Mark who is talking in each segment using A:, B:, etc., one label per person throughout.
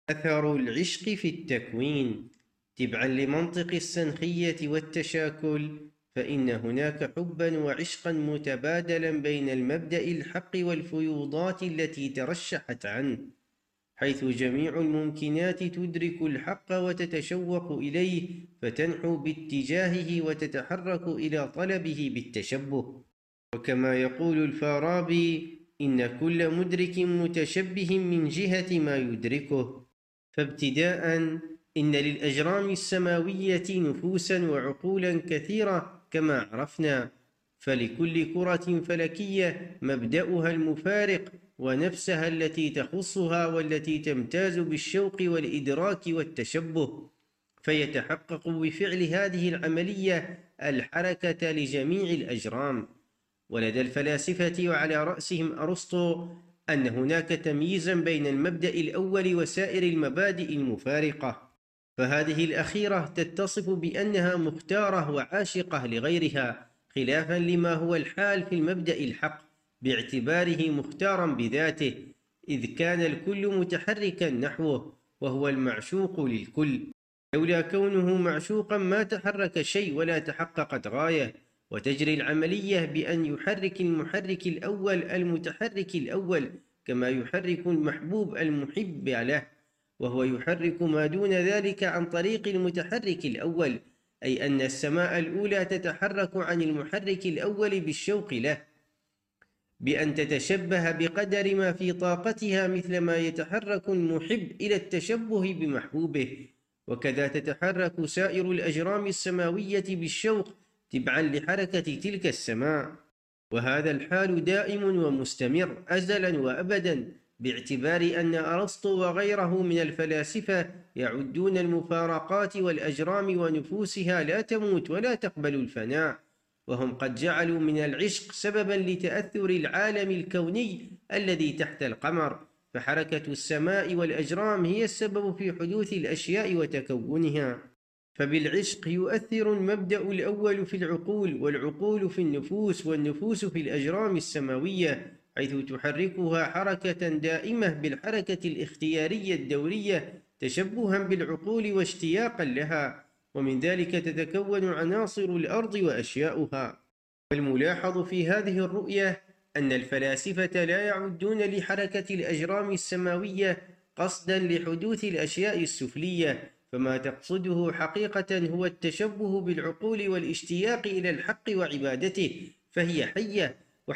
A: أثر العشق في التكوين. تبعا لمنطق السنخية والتشاكل، فإن هناك حبا وعشقا متبادلا بين المبدأ الحق والفيوضات التي ترشحت عنه، حيث جميع الممكنات تدرك الحق وتتشوق إليه، فتنحو باتجاهه وتتحرك إلى طلبه بالتشبه. وكما يقول الفارابي: إن كل مدرك متشبه من جهة ما يدركه. فابتداء، إن للأجرام السماوية نفوسا وعقولا كثيرة كما عرفنا، فلكل كرة فلكية مبدأها المفارق ونفسها التي تخصها والتي تمتاز بالشوق والإدراك والتشبه، فيتحقق بفعل هذه العملية الحركة لجميع الأجرام. ولدى الفلاسفة وعلى رأسهم أرسطو أن هناك تمييزا بين المبدأ الأول وسائر المبادئ المفارقة، فهذه الأخيرة تتصف بأنها مختارة وعاشقة لغيرها، خلافا لما هو الحال في المبدأ الحق باعتباره مختارا بذاته، إذ كان الكل متحركا نحوه، وهو المعشوق للكل. لولا كونه معشوقا ما تحرك شيء ولا تحققت غاية، وتجري العملية بأن يحرك المحرك الأول المتحرك الأول، كما يحرك المحبوب المحب له، وهو يحرك ما دون ذلك عن طريق المتحرك الأول، أي أن السماء الأولى تتحرك عن المحرك الأول بالشوق له، بأن تتشبه بقدر ما في طاقتها، مثل ما يتحرك المحب إلى التشبه بمحبوبه. وكذا تتحرك سائر الأجرام السماوية بالشوق تبعا لحركة تلك السماء، وهذا الحال دائم ومستمر أزلا وأبدا، باعتبار أن أرسطو وغيره من الفلاسفة يعدون المفارقات والأجرام ونفوسها لا تموت ولا تقبل الفناء، وهم قد جعلوا من العشق سببا لتأثر العالم الكوني الذي تحت القمر، فحركة السماء والأجرام هي السبب في حدوث الأشياء وتكونها. فبالعشق يؤثر المبدأ الأول في العقول، والعقول في النفوس، والنفوس في الأجرام السماوية، حيث تحركها حركة دائمة بالحركة الاختيارية الدورية تشبها بالعقول واشتياقا لها، ومن ذلك تتكون عناصر الأرض وأشياؤها. والملاحظ في هذه الرؤية أن الفلاسفة لا يعدون لحركة الأجرام السماوية قصدا لحدوث الأشياء السفلية، فما تقصده حقيقة هو التشبه بالعقول والاشتياق إلى الحق وعبادته، فهي حية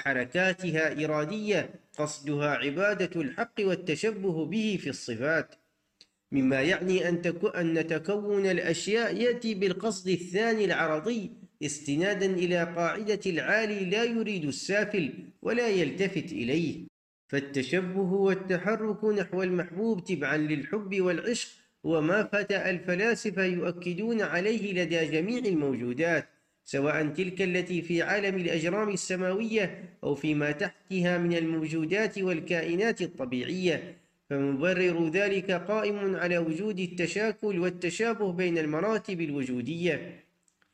A: وحركاتها إرادية، قصدها عبادة الحق والتشبه به في الصفات، مما يعني أن تكون الأشياء يأتي بالقصد الثاني العرضي، استنادا إلى قاعدة العالي لا يريد السافل ولا يلتفت إليه. فالتشبه والتحرك نحو المحبوب تبعا للحب والعشق هو ما فتأ الفلاسفة يؤكدون عليه لدى جميع الموجودات، سواء تلك التي في عالم الأجرام السماوية أو فيما تحتها من الموجودات والكائنات الطبيعية، فمبرر ذلك قائم على وجود التشاكل والتشابه بين المراتب الوجودية،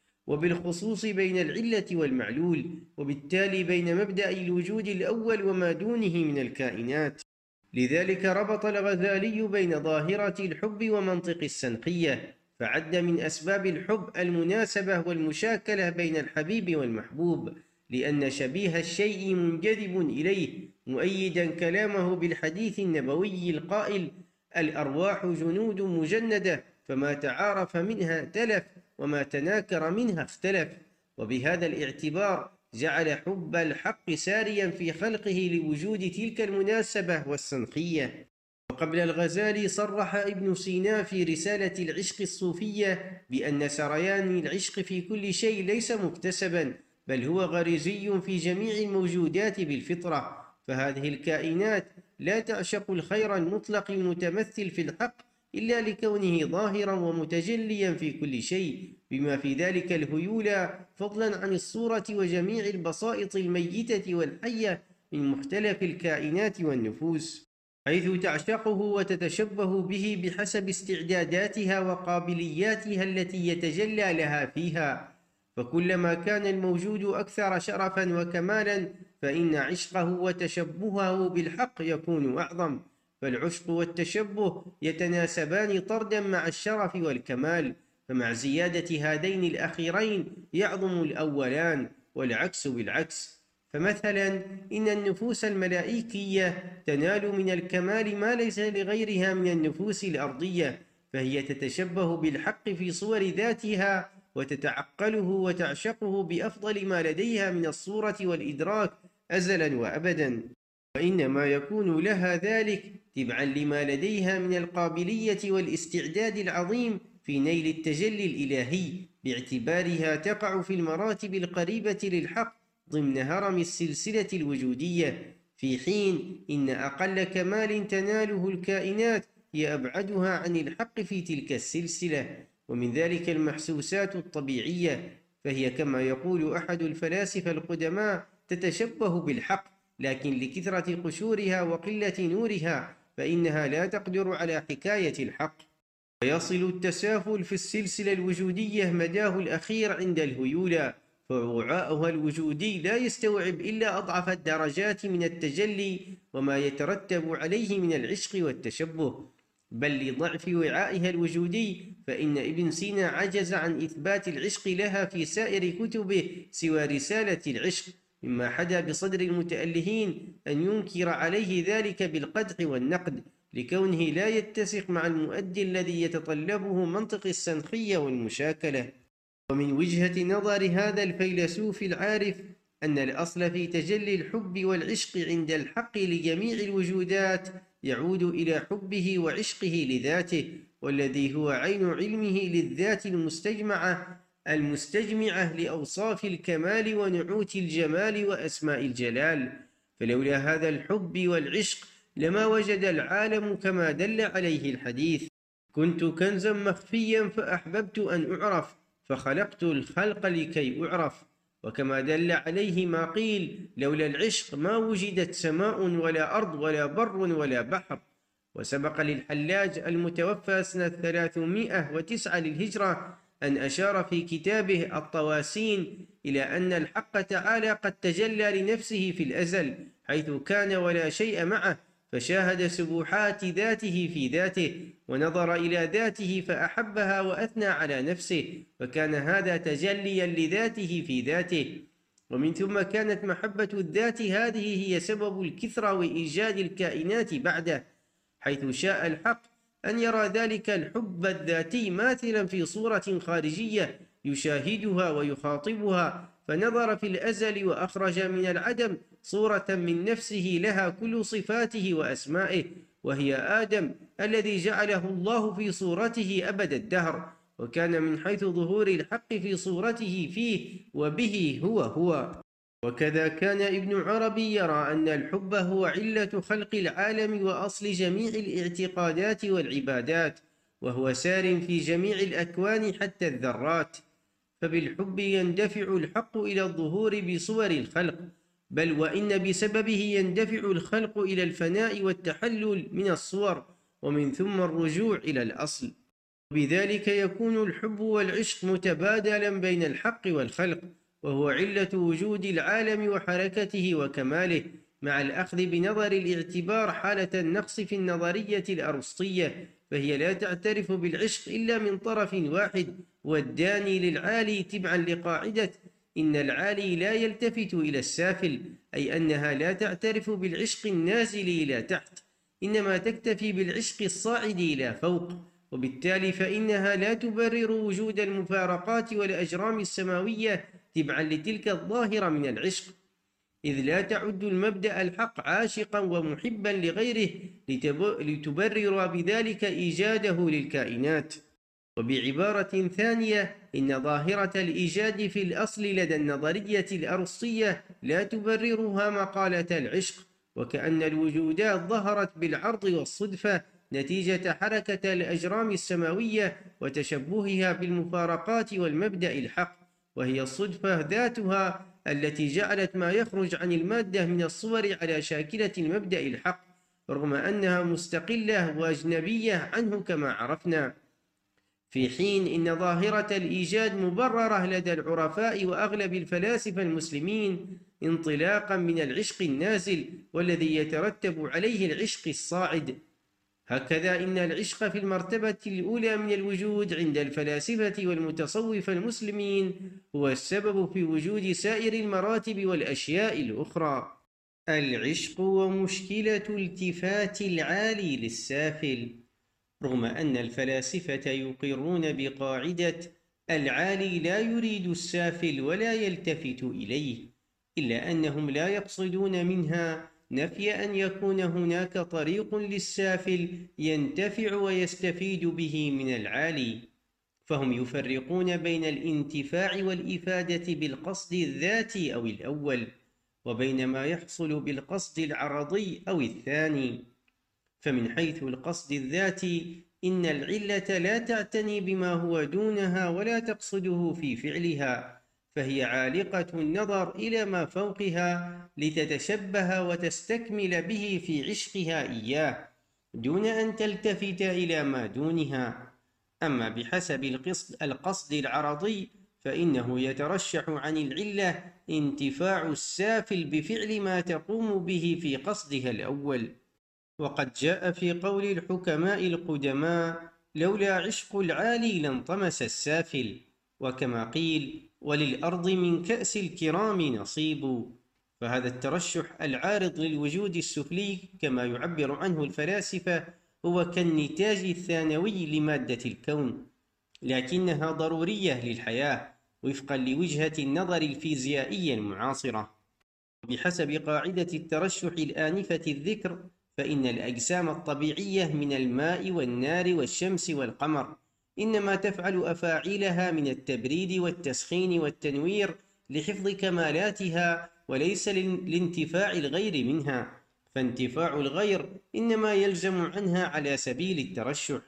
A: وبالخصوص بين العلة والمعلول، وبالتالي بين مبدأ الوجود الأول وما دونه من الكائنات. لذلك ربط الغزالي بين ظاهرة الحب ومنطق السنخية، فعد من أسباب الحب المناسبة والمشاكلة بين الحبيب والمحبوب، لأن شبيه الشيء منجذب إليه، مؤيدا كلامه بالحديث النبوي القائل: الأرواح جنود مجندة، فما تعارف منها تلف، وما تناكر منها اختلف. وبهذا الاعتبار جعل حب الحق ساريا في خلقه لوجود تلك المناسبة والسنخية. وقبل الغزالي صرح ابن سينا في رسالة العشق الصوفية بأن سريان العشق في كل شيء ليس مكتسبا، بل هو غريزي في جميع الموجودات بالفطرة، فهذه الكائنات لا تعشق الخير المطلق المتمثل في الحق إلا لكونه ظاهرا ومتجليا في كل شيء، بما في ذلك الهيولى، فضلا عن الصورة وجميع البسائط الميتة والحية من مختلف الكائنات والنفوس، حيث تعشقه وتتشبه به بحسب استعداداتها وقابلياتها التي يتجلى لها فيها. فكلما كان الموجود أكثر شرفا وكمالا، فإن عشقه وتشبهه بالحق يكون أعظم، فالعشق والتشبه يتناسبان طردا مع الشرف والكمال، فمع زيادة هذين الأخيرين يعظم الأولان، والعكس بالعكس. فمثلا إن النفوس الملائكية تنال من الكمال ما ليس لغيرها من النفوس الأرضية، فهي تتشبه بالحق في صور ذاتها وتتعقله وتعشقه بأفضل ما لديها من الصورة والإدراك أزلا وأبدا، وإنما يكون لها ذلك تبعا لما لديها من القابلية والاستعداد العظيم في نيل التجلي الإلهي، باعتبارها تقع في المراتب القريبة للحق ضمن هرم السلسلة الوجودية، في حين إن أقل كمال تناله الكائنات هي أبعدها عن الحق في تلك السلسلة، ومن ذلك المحسوسات الطبيعية، فهي كما يقول أحد الفلاسفة القدماء تتشبه بالحق، لكن لكثرة قشورها وقلة نورها فإنها لا تقدر على حكاية الحق. ويصل التسافل في السلسلة الوجودية مداه الأخير عند الهيولى، فوعاؤها الوجودي لا يستوعب إلا أضعف الدرجات من التجلي وما يترتب عليه من العشق والتشبه، بل لضعف وعائها الوجودي فإن ابن سينا عجز عن إثبات العشق لها في سائر كتبه سوى رسالة العشق، مما حدا بصدر المتألهين أن ينكر عليه ذلك بالقدح والنقد، لكونه لا يتسق مع المؤدي الذي يتطلبه منطق السنخية والمشاكلة. ومن وجهة نظر هذا الفيلسوف العارف أن الأصل في تجلي الحب والعشق عند الحق لجميع الوجودات يعود إلى حبه وعشقه لذاته، والذي هو عين علمه للذات المستجمعة لأوصاف الكمال ونعوت الجمال وأسماء الجلال. فلولا هذا الحب والعشق لما وجد العالم كما دل عليه الحديث: كنت كنزا مخفيا فأحببت أن أعرف فخلقت الخلق لكي أعرف. وكما دل عليه ما قيل: لولا العشق ما وجدت سماء ولا أرض ولا بر ولا بحر. وسبق للحلاج المتوفى سنة 309 للهجرة أن أشار في كتابه الطواسين إلى أن الحق تعالى قد تجلى لنفسه في الأزل حيث كان ولا شيء معه، فشاهد سبوحات ذاته في ذاته، ونظر إلى ذاته فأحبها وأثنى على نفسه، فكان هذا تجليا لذاته في ذاته. ومن ثم كانت محبة الذات هذه هي سبب الكثرة وإيجاد الكائنات بعده، حيث شاء الحق أن يرى ذلك الحب الذاتي ماثلا في صورة خارجية يشاهدها ويخاطبها، فنظر في الأزل وأخرج من العدم صورة من نفسه لها كل صفاته وأسمائه، وهي آدم الذي جعله الله في صورته أبد الدهر، وكان من حيث ظهور الحق في صورته فيه وبه هو. وكذا كان ابن عربي يرى أن الحب هو علة خلق العالم وأصل جميع الاعتقادات والعبادات، وهو سار في جميع الأكوان حتى الذرات، فبالحب يندفع الحق إلى الظهور بصور الخلق، بل وإن بسببه يندفع الخلق إلى الفناء والتحلل من الصور، ومن ثم الرجوع إلى الأصل. بذلك يكون الحب والعشق متبادلا بين الحق والخلق، وهو علة وجود العالم وحركته وكماله، مع الأخذ بنظر الاعتبار حالة النقص في النظرية الأرسطية، فهي لا تعترف بالعشق إلا من طرف واحد، والداني للعالي، تبعا لقاعدة إن العالي لا يلتفت إلى السافل، أي أنها لا تعترف بالعشق النازل إلى تحت، إنما تكتفي بالعشق الصاعد إلى فوق، وبالتالي فإنها لا تبرر وجود المفارقات والأجرام السماوية تبعا لتلك الظاهرة من العشق، إذ لا تعد المبدأ الحق عاشقا ومحبا لغيره لتبرر بذلك إيجاده للكائنات. وبعبارة ثانية، إن ظاهرة الإيجاد في الأصل لدى النظرية الأرسطية لا تبررها مقالة العشق، وكأن الوجودات ظهرت بالعرض والصدفة نتيجة حركة الأجرام السماوية وتشبهها بالمفارقات والمبدأ الحق، وهي الصدفة ذاتها التي جعلت ما يخرج عن المادة من الصور على شاكلة المبدأ الحق، رغم أنها مستقلة وأجنبية عنه كما عرفنا، في حين إن ظاهرة الإيجاد مبررة لدى العرفاء وأغلب الفلاسفة المسلمين انطلاقا من العشق النازل، والذي يترتب عليه العشق الصاعد، هكذا إن العشق في المرتبة الأولى من الوجود عند الفلاسفة والمتصوفة المسلمين هو السبب في وجود سائر المراتب والأشياء الأخرى. العشق ومشكلة التفات العالي للسافل. رغم أن الفلاسفة يقرون بقاعدة العالي لا يريد السافل ولا يلتفت إليه، إلا أنهم لا يقصدون منها نفي أن يكون هناك طريق للسافل ينتفع ويستفيد به من العالي، فهم يفرقون بين الانتفاع والإفادة بالقصد الذاتي أو الأول، وبين ما يحصل بالقصد العرضي أو الثاني. فمن حيث القصد الذاتي إن العلة لا تعتني بما هو دونها ولا تقصده في فعلها، فهي عالقة النظر إلى ما فوقها لتتشبه وتستكمل به في عشقها إياه دون أن تلتفت إلى ما دونها. أما بحسب القصد العرضي فإنه يترشح عن العلة انتفاع السافل بفعل ما تقوم به في قصدها الأول. وقد جاء في قول الحكماء القدماء: لولا عشق العالي لانطمس السافل. وكما قيل: وللأرض من كأس الكرام نصيب. فهذا الترشح العارض للوجود السفلي كما يعبر عنه الفلاسفة هو كالنتاج الثانوي لمادة الكون، لكنها ضرورية للحياة وفقا لوجهة النظر الفيزيائية المعاصرة. بحسب قاعدة الترشح الآنفة الذكر فإن الأجسام الطبيعية من الماء والنار والشمس والقمر إنما تفعل أفاعيلها من التبريد والتسخين والتنوير لحفظ كمالاتها وليس لانتفاع الغير منها، فانتفاع الغير إنما يلزم عنها على سبيل الترشح.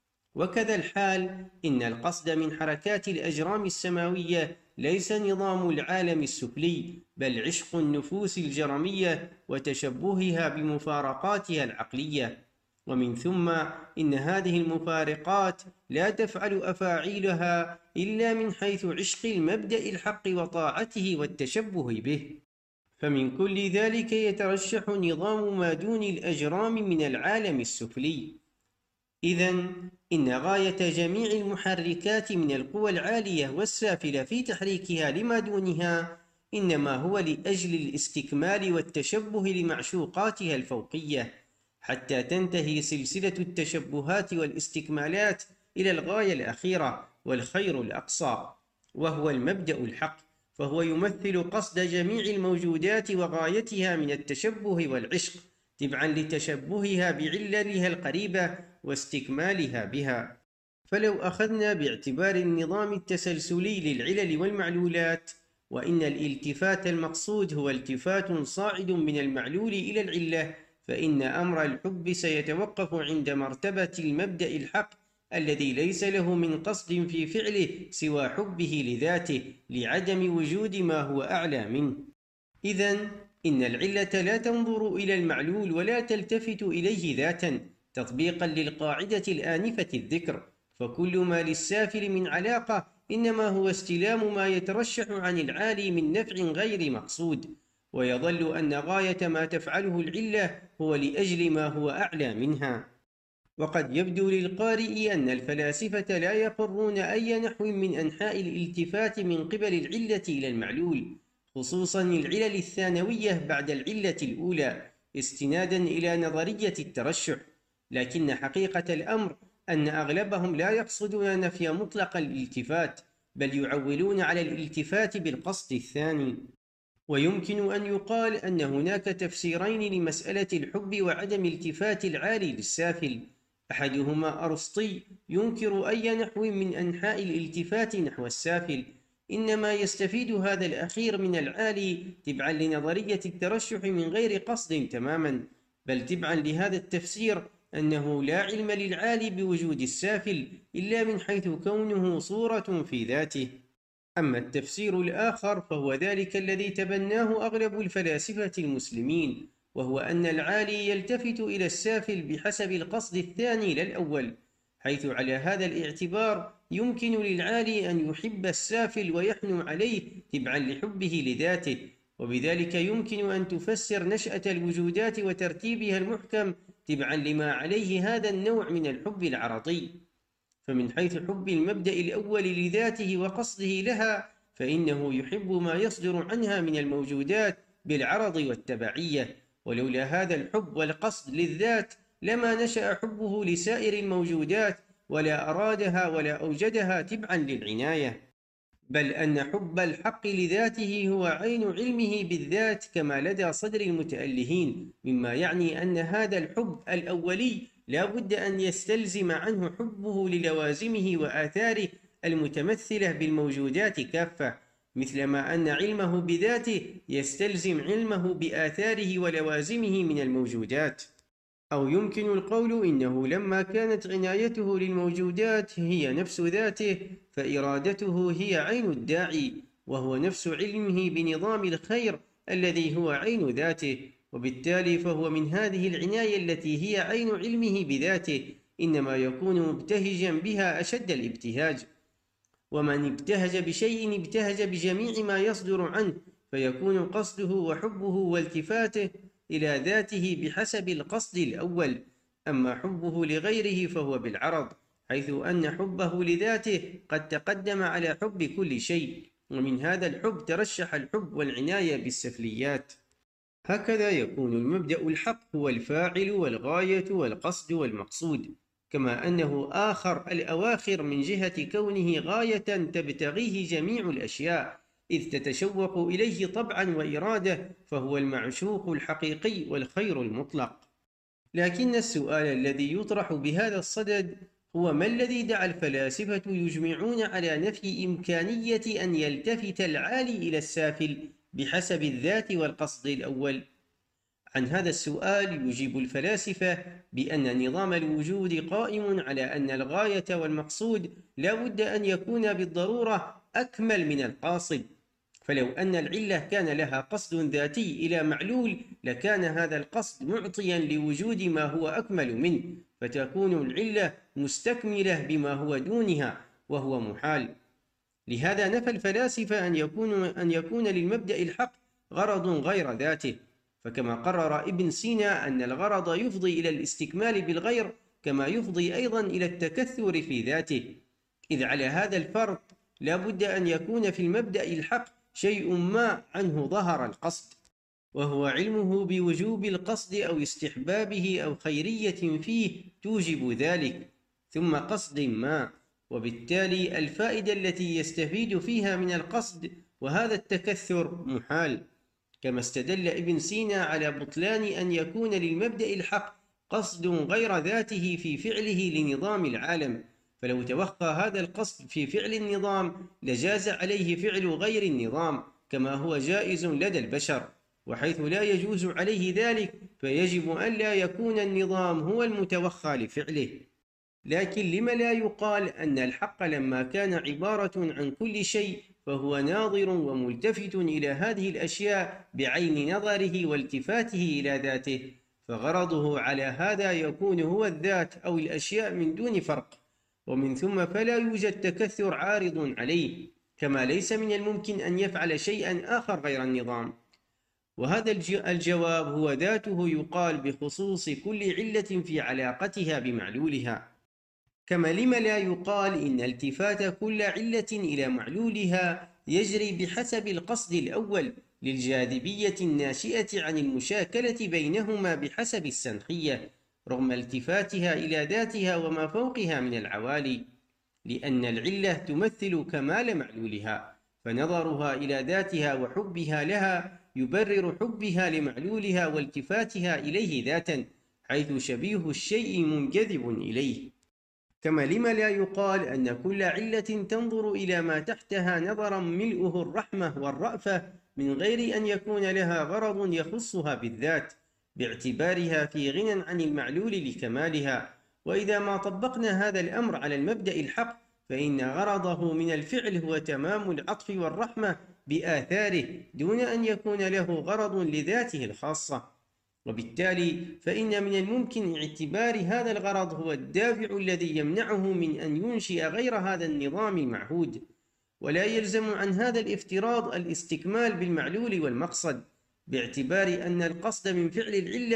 A: وكذا الحال إن القصد من حركات الأجرام السماوية ليس نظام العالم السفلي، بل عشق النفوس الجرمية وتشبهها بمفارقاتها العقلية. ومن ثم إن هذه المفارقات لا تفعل أفاعيلها إلا من حيث عشق المبدأ الحق وطاعته والتشبه به. فمن كل ذلك يترشح نظام ما دون الأجرام من العالم السفلي. إذن إن غاية جميع المحركات من القوى العالية والسافلة في تحريكها لما دونها إنما هو لأجل الاستكمال والتشبه لمعشوقاتها الفوقية، حتى تنتهي سلسلة التشبهات والاستكمالات إلى الغاية الأخيرة والخير الأقصى، وهو المبدأ الحق، فهو يمثل قصد جميع الموجودات وغايتها من التشبه والعشق تبعا لتشبهها بعللها القريبة واستكمالها بها. فلو أخذنا باعتبار النظام التسلسلي للعلل والمعلولات، وإن الالتفات المقصود هو التفات صاعد من المعلول إلى العلة، فإن أمر الحب سيتوقف عند مرتبة المبدأ الحق الذي ليس له من قصد في فعله سوى حبه لذاته لعدم وجود ما هو أعلى منه. إذن إن العلة لا تنظر إلى المعلول ولا تلتفت إليه ذاتا، تطبيقا للقاعدة الآنفة الذكر، فكل ما للسافل من علاقة إنما هو استلام ما يترشح عن العالي من نفع غير مقصود، ويظل أن غاية ما تفعله العلة هو لأجل ما هو أعلى منها. وقد يبدو للقارئ أن الفلاسفة لا يقرون أي نحو من أنحاء الالتفات من قبل العلة إلى المعلول، خصوصا العلل الثانوية بعد العلة الأولى، استنادا إلى نظرية الترشح، لكن حقيقة الأمر أن أغلبهم لا يقصدون نفي مطلق الالتفات، بل يعولون على الالتفات بالقصد الثاني. ويمكن أن يقال أن هناك تفسيرين لمسألة الحب وعدم التفات العالي للسافل، أحدهما أرسطي ينكر أي نحو من أنحاء الالتفات نحو السافل، إنما يستفيد هذا الأخير من العالي تبعا لنظرية الترشح من غير قصد تماما، بل تبعا لهذا التفسير أنه لا علم للعالي بوجود السافل إلا من حيث كونه صورة في ذاته. أما التفسير الآخر فهو ذلك الذي تبناه أغلب الفلاسفة المسلمين، وهو أن العالي يلتفت إلى السافل بحسب القصد الثاني لا الأول، حيث على هذا الاعتبار يمكن للعالي أن يحب السافل ويحنو عليه تبعا لحبه لذاته، وبذلك يمكن أن تفسر نشأة الوجودات وترتيبها المحكم تبعا لما عليه هذا النوع من الحب العرضي. فمن حيث حب المبدأ الأول لذاته وقصده لها، فإنه يحب ما يصدر عنها من الموجودات بالعرض والتبعية، ولولا هذا الحب والقصد للذات لما نشأ حبه لسائر الموجودات ولا أرادها ولا أوجدها تبعا للعناية، بل أن حب الحق لذاته هو عين علمه بالذات كما لدى صدر المتألهين، مما يعني أن هذا الحب الأولي لا بد أن يستلزم عنه حبه للوازمه وآثاره المتمثلة بالموجودات كافة، مثلما أن علمه بذاته يستلزم علمه بآثاره ولوازمه من الموجودات. أو يمكن القول إنه لما كانت عنايته للموجودات هي نفس ذاته، فإرادته هي عين الداعي، وهو نفس علمه بنظام الخير الذي هو عين ذاته، وبالتالي فهو من هذه العناية التي هي عين علمه بذاته إنما يكون مبتهجا بها أشد الابتهاج. ومن ابتهج بشيء ابتهج بجميع ما يصدر عنه، فيكون قصده وحبه والتفاته إلى ذاته بحسب القصد الأول. أما حبه لغيره فهو بالعرض، حيث أن حبه لذاته قد تقدم على حب كل شيء، ومن هذا الحب ترشح الحب والعناية بالسفليات. هكذا يكون المبدأ الحق هو الفاعل والغاية والقصد والمقصود، كما أنه آخر الأواخر من جهة كونه غاية تبتغيه جميع الأشياء، إذ تتشوق إليه طبعا وإرادة، فهو المعشوق الحقيقي والخير المطلق. لكن السؤال الذي يطرح بهذا الصدد هو: ما الذي دعا الفلاسفة يجمعون على نفي إمكانية أن يلتفت العالي إلى السافل بحسب الذات والقصد الأول؟ عن هذا السؤال يجيب الفلاسفة بأن نظام الوجود قائم على أن الغاية والمقصود لا بد أن يكون بالضرورة أكمل من القاصد، فلو أن العلة كان لها قصد ذاتي إلى معلول لكان هذا القصد معطيا لوجود ما هو أكمل منه، فتكون العلة مستكملة بما هو دونها وهو محال. لهذا نفى الفلاسفة أن يكون للمبدأ الحق غرض غير ذاته، فكما قرر ابن سينا أن الغرض يفضي إلى الاستكمال بالغير، كما يفضي أيضا إلى التكثر في ذاته، إذ على هذا الفرض لا بد أن يكون في المبدأ الحق شيء ما عنه ظهر القصد، وهو علمه بوجوب القصد أو استحبابه أو خيرية فيه توجب ذلك، ثم قصد ما، وبالتالي الفائدة التي يستفيد فيها من القصد وهذا التكثر محال. كما استدل ابن سينا على بطلان أن يكون للمبدأ الحق قصد غير ذاته في فعله لنظام العالم، فلو توخى هذا القصد في فعل النظام لجاز عليه فعل غير النظام كما هو جائز لدى البشر، وحيث لا يجوز عليه ذلك فيجب أن لا يكون النظام هو المتوخى لفعله. لكن لم لا يقال أن الحق لما كان عبارة عن كل شيء فهو ناظر وملتفت إلى هذه الأشياء بعين نظره والتفاته إلى ذاته، فغرضه على هذا يكون هو الذات أو الأشياء من دون فرق، ومن ثم فلا يوجد تكثر عارض عليه، كما ليس من الممكن أن يفعل شيئا آخر غير النظام. وهذا الجواب هو ذاته يقال بخصوص كل علة في علاقتها بمعلولها. كما لم لا يقال إن التفات كل علة إلى معلولها يجري بحسب القصد الأول للجاذبية الناشئة عن المشاكلة بينهما بحسب السنخية، رغم التفاتها إلى ذاتها وما فوقها من العوالي، لأن العلة تمثل كمال معلولها، فنظرها إلى ذاتها وحبها لها يبرر حبها لمعلولها والتفاتها إليه ذاتا، حيث شبيه الشيء منجذب إليه. كما لم لا يقال أن كل علة تنظر إلى ما تحتها نظرا ملؤه الرحمة والرأفة من غير أن يكون لها غرض يخصها بالذات، باعتبارها في غنى عن المعلول لكمالها. وإذا ما طبقنا هذا الأمر على المبدأ الحق فإن غرضه من الفعل هو تمام العطف والرحمة بآثاره دون أن يكون له غرض لذاته الخاصة، وبالتالي فإن من الممكن اعتبار هذا الغرض هو الدافع الذي يمنعه من أن ينشئ غير هذا النظام المعهود، ولا يلزم عن هذا الافتراض الاستكمال بالمعلول والمقصد، باعتبار أن القصد من فعل العلة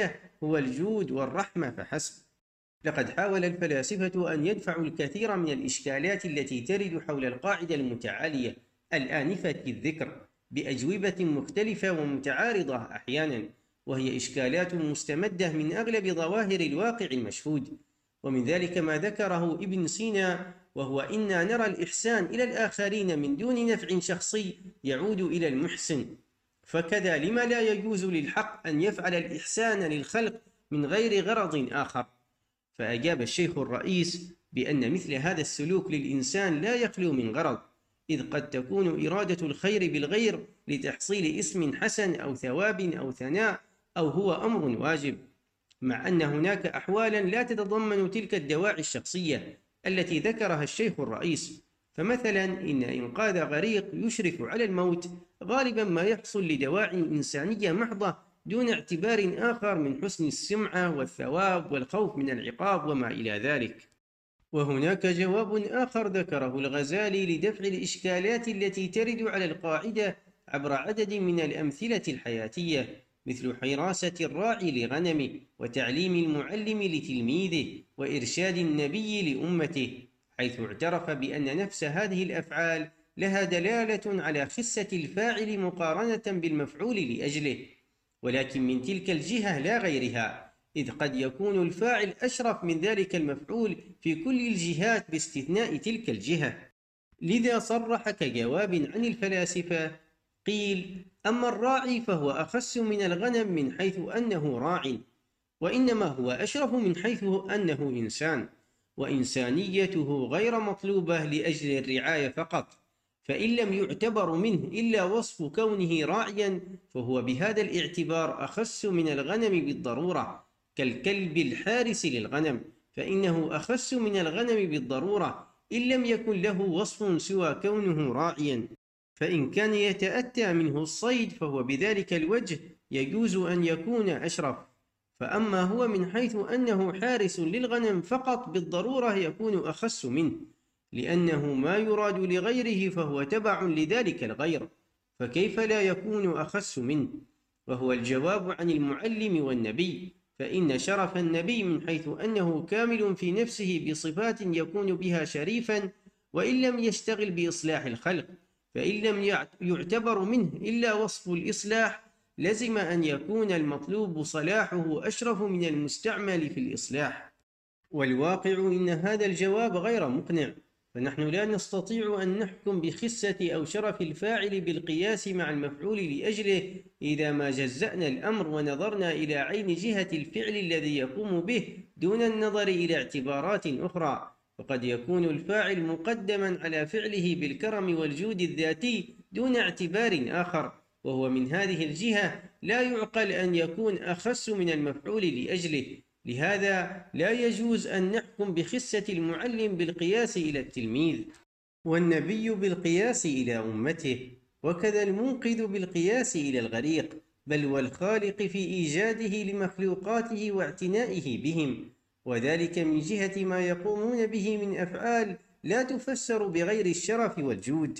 A: هو الجود والرحمة فحسب. لقد حاول الفلاسفة أن يدفعوا الكثير من الإشكالات التي ترد حول القاعدة المتعالية الآنفة الذكر بأجوبة مختلفة ومتعارضة أحيانا، وهي إشكالات مستمدة من أغلب ظواهر الواقع المشهود. ومن ذلك ما ذكره ابن سينا، وهو إنا نرى الإحسان إلى الآخرين من دون نفع شخصي يعود إلى المحسن، فكذا لما لا يجوز للحق أن يفعل الإحسان للخلق من غير غرض آخر؟ فأجاب الشيخ الرئيس بأن مثل هذا السلوك للإنسان لا يخلو من غرض، إذ قد تكون إرادة الخير بالغير لتحصيل اسم حسن أو ثواب أو ثناء، أو هو أمر واجب، مع أن هناك أحوالا لا تتضمن تلك الدواعي الشخصية التي ذكرها الشيخ الرئيس. فمثلا إن إنقاذ غريق يشرف على الموت غالبا ما يحصل لدواعي إنسانية محضة دون اعتبار آخر من حسن السمعة والثواب والخوف من العقاب وما إلى ذلك. وهناك جواب آخر ذكره الغزالي لدفع الإشكالات التي ترد على القاعدة عبر عدد من الأمثلة الحياتية، مثل حراسة الراعي لغنمه، وتعليم المعلم لتلميذه، وإرشاد النبي لأمته، حيث اعترف بأن نفس هذه الأفعال لها دلالة على خسة الفاعل مقارنة بالمفعول لأجله، ولكن من تلك الجهة لا غيرها، إذ قد يكون الفاعل أشرف من ذلك المفعول في كل الجهات باستثناء تلك الجهة. لذا صرح كجواب عن الفلاسفة قيل: أما الراعي فهو أخس من الغنم من حيث أنه راع، وإنما هو أشرف من حيث أنه إنسان، وإنسانيته غير مطلوبة لأجل الرعاية فقط، فإن لم يعتبر منه إلا وصف كونه راعيا فهو بهذا الاعتبار أخس من الغنم بالضرورة، كالكلب الحارس للغنم، فإنه أخس من الغنم بالضرورة إن لم يكن له وصف سوى كونه راعيا، فإن كان يتأتى منه الصيد فهو بذلك الوجه يجوز أن يكون أشرف، فأما هو من حيث أنه حارس للغنم فقط بالضرورة يكون أخس منه، لأنه ما يراد لغيره فهو تبع لذلك الغير، فكيف لا يكون أخس منه؟ وهو الجواب عن المعلم والنبي، فإن شرف النبي من حيث أنه كامل في نفسه بصفات يكون بها شريفا وإن لم يشتغل بإصلاح الخلق، فإن لم يعتبر منه إلا وصف الإصلاح لزم أن يكون المطلوب صلاحه أشرف من المستعمل في الإصلاح. والواقع إن هذا الجواب غير مقنع، فنحن لا نستطيع أن نحكم بخسة أو شرف الفاعل بالقياس مع المفعول لأجله إذا ما جزأنا الأمر ونظرنا إلى عين جهة الفعل الذي يقوم به دون النظر إلى اعتبارات أخرى، فقد يكون الفاعل مقدما على فعله بالكرم والجود الذاتي دون اعتبار آخر، وهو من هذه الجهة لا يعقل أن يكون أخس من المفعول لأجله. لهذا لا يجوز أن نحكم بخسة المعلم بالقياس إلى التلميذ، والنبي بالقياس إلى أمته، وكذا المنقذ بالقياس إلى الغريق، بل والخالق في إيجاده لمخلوقاته واعتنائه بهم، وذلك من جهة ما يقومون به من أفعال لا تفسر بغير الشرف والجود،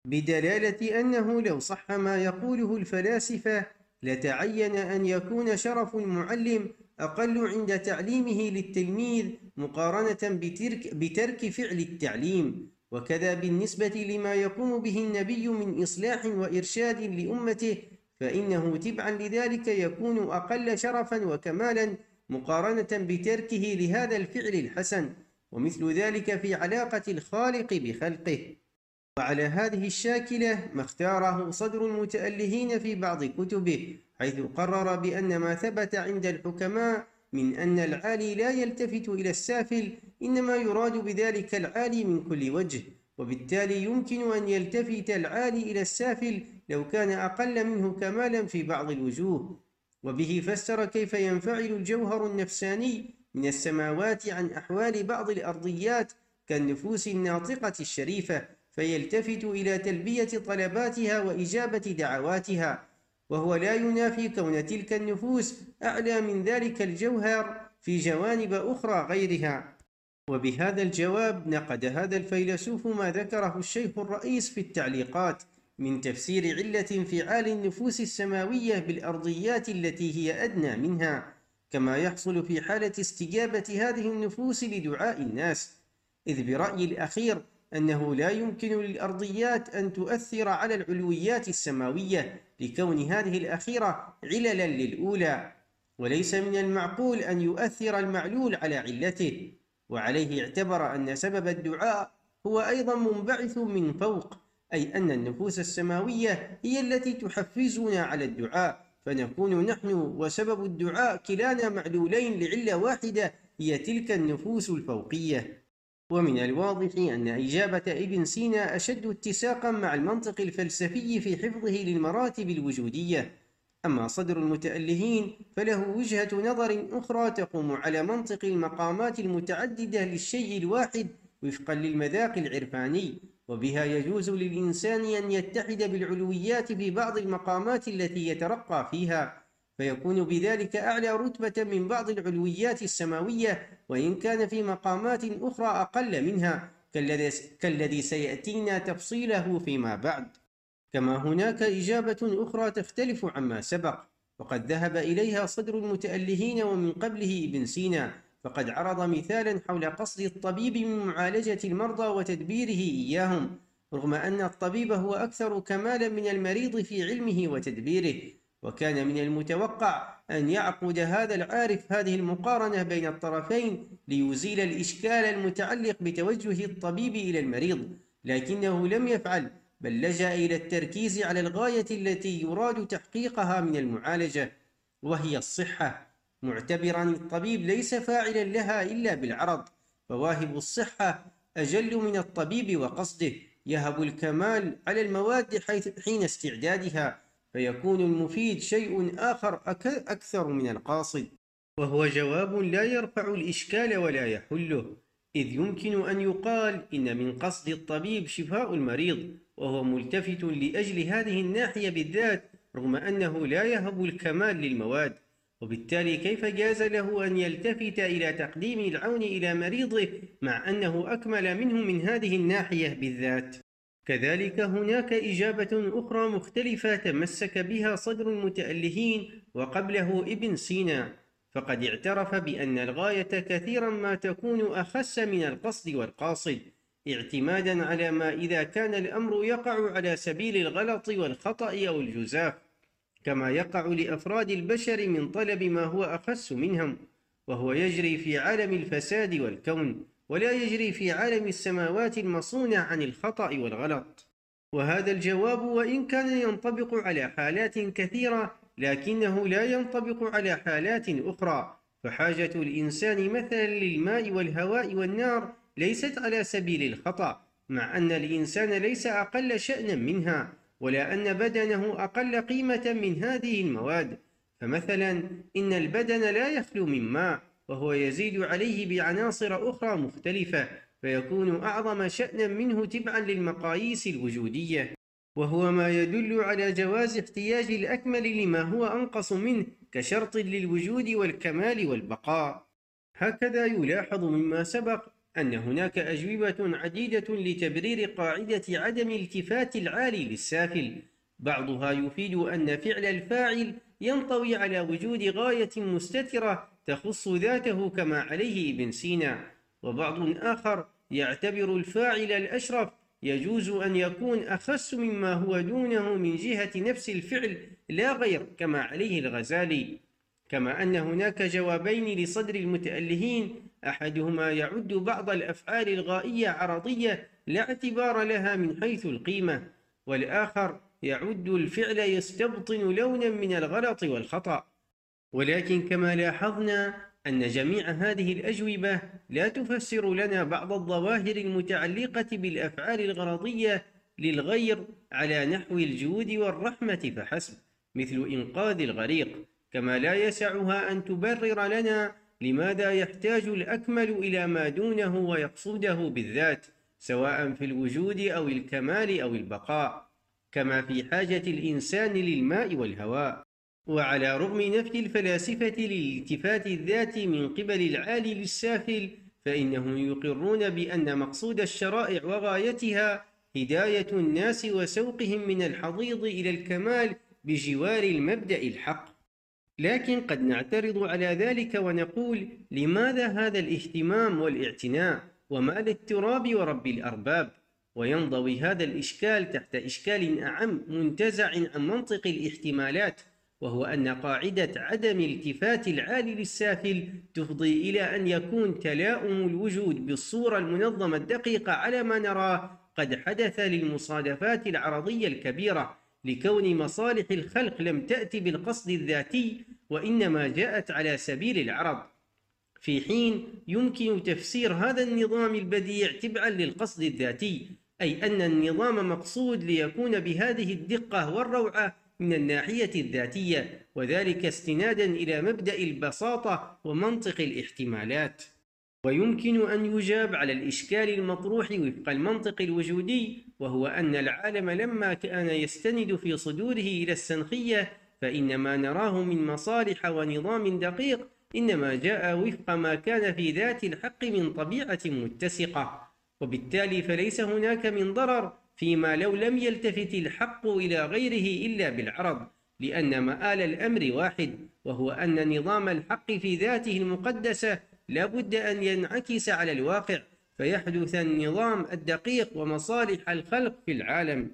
A: بدلالة أنه لو صح ما يقوله الفلاسفة لتعين أن يكون شرف المعلم أقل عند تعليمه للتلميذ مقارنة بترك فعل التعليم، وكذا بالنسبة لما يقوم به النبي من إصلاح وإرشاد لأمته، فإنه تبعا لذلك يكون أقل شرفا وكمالا مقارنة بتركه لهذا الفعل الحسن، ومثل ذلك في علاقة الخالق بخلقه. وعلى هذه الشاكلة ما اختاره صدر المتألهين في بعض كتبه، حيث قرر بأن ما ثبت عند الحكماء من أن العالي لا يلتفت إلى السافل إنما يراد بذلك العالي من كل وجه، وبالتالي يمكن أن يلتفت العالي إلى السافل لو كان أقل منه كمالا في بعض الوجوه. وبه فسر كيف ينفعل الجوهر النفساني من السماوات عن أحوال بعض الأرضيات كالنفوس الناطقة الشريفة، فيلتفت إلى تلبية طلباتها وإجابة دعواتها، وهو لا ينافي كون تلك النفوس أعلى من ذلك الجوهر في جوانب أخرى غيرها. وبهذا الجواب نقد هذا الفيلسوف ما ذكره الشيخ الرئيس في التعليقات من تفسير علة انفعال النفوس السماوية بالأرضيات التي هي أدنى منها، كما يحصل في حالة استجابة هذه النفوس لدعاء الناس، إذ برأيي الأخير أنه لا يمكن للأرضيات أن تؤثر على العلويات السماوية لكون هذه الأخيرة عللا للأولى، وليس من المعقول أن يؤثر المعلول على علته، وعليه اعتبر أن سبب الدعاء هو أيضا منبعث من فوق، أي أن النفوس السماوية هي التي تحفزنا على الدعاء، فنكون نحن وسبب الدعاء كلانا معلولين لعلة واحدة هي تلك النفوس الفوقية. ومن الواضح أن إجابة ابن سينا أشد اتساقا مع المنطق الفلسفي في حفظه للمراتب الوجودية. أما صدر المتألهين فله وجهة نظر أخرى تقوم على منطق المقامات المتعددة للشيء الواحد وفقا للمذاق العرفاني، وبها يجوز للإنسان أن يتحد بالعلويات في بعض المقامات التي يترقى فيها، فيكون بذلك أعلى رتبة من بعض العلويات السماوية، وإن كان في مقامات أخرى أقل منها كالذي سيأتينا تفصيله فيما بعد. كما هناك إجابة أخرى تختلف عما سبق، وقد ذهب إليها صدر المتألهين ومن قبله ابن سينا، فقد عرض مثالا حول قصد الطبيب من معالجة المرضى وتدبيره إياهم، رغم أن الطبيب هو أكثر كمالا من المريض في علمه وتدبيره، وكان من المتوقع أن يعقد هذا العارف هذه المقارنة بين الطرفين ليزيل الإشكال المتعلق بتوجه الطبيب إلى المريض، لكنه لم يفعل، بل لجأ إلى التركيز على الغاية التي يراد تحقيقها من المعالجة، وهي الصحة، معتبرا الطبيب ليس فاعلا لها إلا بالعرض، فواهب الصحة أجل من الطبيب وقصده، يهب الكمال على المواد حين استعدادها، فيكون المفيد شيء آخر أكثر من القاصد، وهو جواب لا يرفع الإشكال ولا يحله، إذ يمكن أن يقال إن من قصد الطبيب شفاء المريض، وهو ملتفت لأجل هذه الناحية بالذات، رغم أنه لا يهب الكمال للمواد، وبالتالي كيف جاز له أن يلتفت إلى تقديم العون إلى مريضه مع أنه أكمل منه من هذه الناحية بالذات؟ كذلك هناك إجابة أخرى مختلفة تمسك بها صدر المتألهين وقبله ابن سينا، فقد اعترف بأن الغاية كثيرا ما تكون أخس من القصد والقاصد، اعتمادا على ما إذا كان الأمر يقع على سبيل الغلط والخطأ أو الجزاف، كما يقع لأفراد البشر من طلب ما هو أخس منهم، وهو يجري في عالم الفساد والكون، ولا يجري في عالم السماوات المصونة عن الخطأ والغلط. وهذا الجواب وإن كان ينطبق على حالات كثيرة، لكنه لا ينطبق على حالات أخرى، فحاجة الإنسان مثلا للماء والهواء والنار ليست على سبيل الخطأ، مع أن الإنسان ليس أقل شأنا منها، ولا أن بدنه أقل قيمة من هذه المواد، فمثلا إن البدن لا يخلو من ماء، وهو يزيد عليه بعناصر أخرى مختلفة، فيكون أعظم شأنا منه تبعا للمقاييس الوجودية، وهو ما يدل على جواز احتياج الأكمل لما هو أنقص منه كشرط للوجود والكمال والبقاء. هكذا يلاحظ مما سبق أن هناك أجوبة عديدة لتبرير قاعدة عدم التفات العالي للسافل، بعضها يفيد أن فعل الفاعل ينطوي على وجود غاية مستترة تخص ذاته كما عليه ابن سينا، وبعض آخر يعتبر الفاعل الأشرف يجوز أن يكون أخس مما هو دونه من جهة نفس الفعل لا غير كما عليه الغزالي، كما أن هناك جوابين لصدر المتألهين، أحدهما يعد بعض الأفعال الغائية عرضية لا اعتبار لها من حيث القيمة، والآخر يعد الفعل يستبطن لونا من الغلط والخطأ. ولكن كما لاحظنا أن جميع هذه الأجوبة لا تفسر لنا بعض الظواهر المتعلقة بالأفعال الغرضية للغير على نحو الجود والرحمة فحسب، مثل إنقاذ الغريق، كما لا يسعها أن تبرر لنا لماذا يحتاج الأكمل إلى ما دونه ويقصده بالذات، سواء في الوجود أو الكمال أو البقاء، كما في حاجة الإنسان للماء والهواء. وعلى رغم نفي الفلاسفة للالتفات الذات من قبل العالي للسافل، فإنهم يقرون بأن مقصود الشرائع وغايتها هداية الناس وسوقهم من الحضيض إلى الكمال بجوار المبدأ الحق. لكن قد نعترض على ذلك ونقول: لماذا هذا الاهتمام والاعتناء؟ وما للتراب ورب الأرباب؟ وينضوي هذا الإشكال تحت إشكال أعم منتزع عن منطق الاحتمالات، وهو أن قاعدة عدم التفات العالي للسافل تفضي إلى أن يكون تلاؤم الوجود بالصورة المنظمة الدقيقة على ما نراه قد حدث للمصادفات العرضية الكبيرة، لكون مصالح الخلق لم تأتي بالقصد الذاتي، وإنما جاءت على سبيل العرض، في حين يمكن تفسير هذا النظام البديع تبعا للقصد الذاتي، أي أن النظام مقصود ليكون بهذه الدقة والروعة من الناحية الذاتية، وذلك استنادا إلى مبدأ البساطة ومنطق الاحتمالات. ويمكن أن يجاب على الإشكال المطروح وفق المنطق الوجودي، وهو أن العالم لما كان يستند في صدوره إلى السنخية، فإن ما نراه من مصالح ونظام دقيق إنما جاء وفق ما كان في ذات الحق من طبيعة متسقة، وبالتالي فليس هناك من ضرر فيما لو لم يلتفت الحق إلى غيره إلا بالعرض، لأن مآل الأمر واحد، وهو أن نظام الحق في ذاته المقدسة لا بد أن ينعكس على الواقع، فيحدث النظام الدقيق ومصالح الخلق في العالم.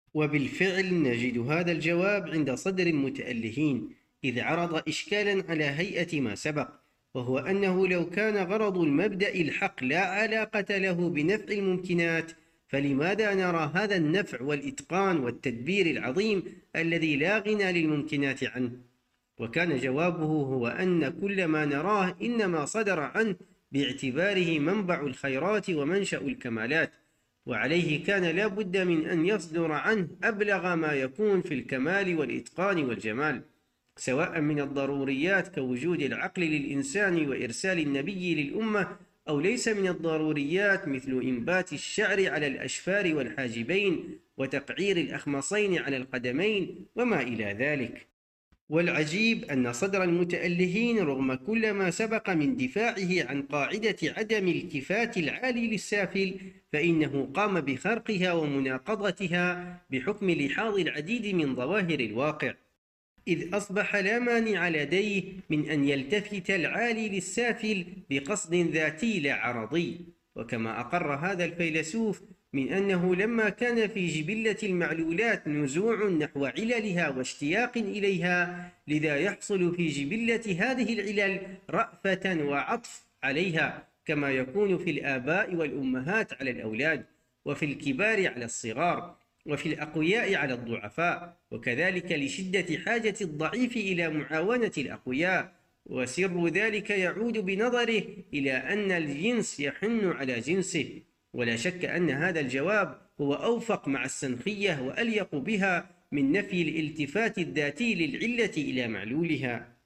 A: وبالفعل نجد هذا الجواب عند صدر المتألهين، إذ عرض إشكالا على هيئة ما سبق، وهو أنه لو كان غرض المبدأ الحق لا علاقة له بنفع الممكنات، فلماذا نرى هذا النفع والإتقان والتدبير العظيم الذي لا غنى للممكنات عنه؟ وكان جوابه هو أن كل ما نراه إنما صدر عنه باعتباره منبع الخيرات ومنشأ الكمالات، وعليه كان لا بد من أن يصدر عنه أبلغ ما يكون في الكمال والإتقان والجمال، سواء من الضروريات كوجود العقل للإنسان وإرسال النبي للأمة، أو ليس من الضروريات مثل إنبات الشعر على الأشفار والحاجبين وتقعير الأخمصين على القدمين وما إلى ذلك. والعجيب أن صدر المتألهين رغم كل ما سبق من دفاعه عن قاعدة عدم التفات العالي للسافل، فإنه قام بخرقها ومناقضتها بحكم لحاظ العديد من ظواهر الواقع، إذ أصبح لا مانع لديه من أن يلتفت العالي للسافل بقصد ذاتي لا عرضي، وكما أقر هذا الفيلسوف من أنه لما كان في جبلة المعلولات نزوع نحو عللها واشتياق إليها، لذا يحصل في جبلة هذه العلل رأفة وعطف عليها، كما يكون في الآباء والأمهات على الأولاد، وفي الكبار على الصغار، وفي الأقوياء على الضعفاء، وكذلك لشدة حاجة الضعيف إلى معاونة الأقوياء، وسر ذلك يعود بنظره إلى أن الجنس يحن على جنسه. ولا شك أن هذا الجواب هو أوفق مع السنخية وأليق بها من نفي الالتفات الذاتي للعلة إلى معلولها.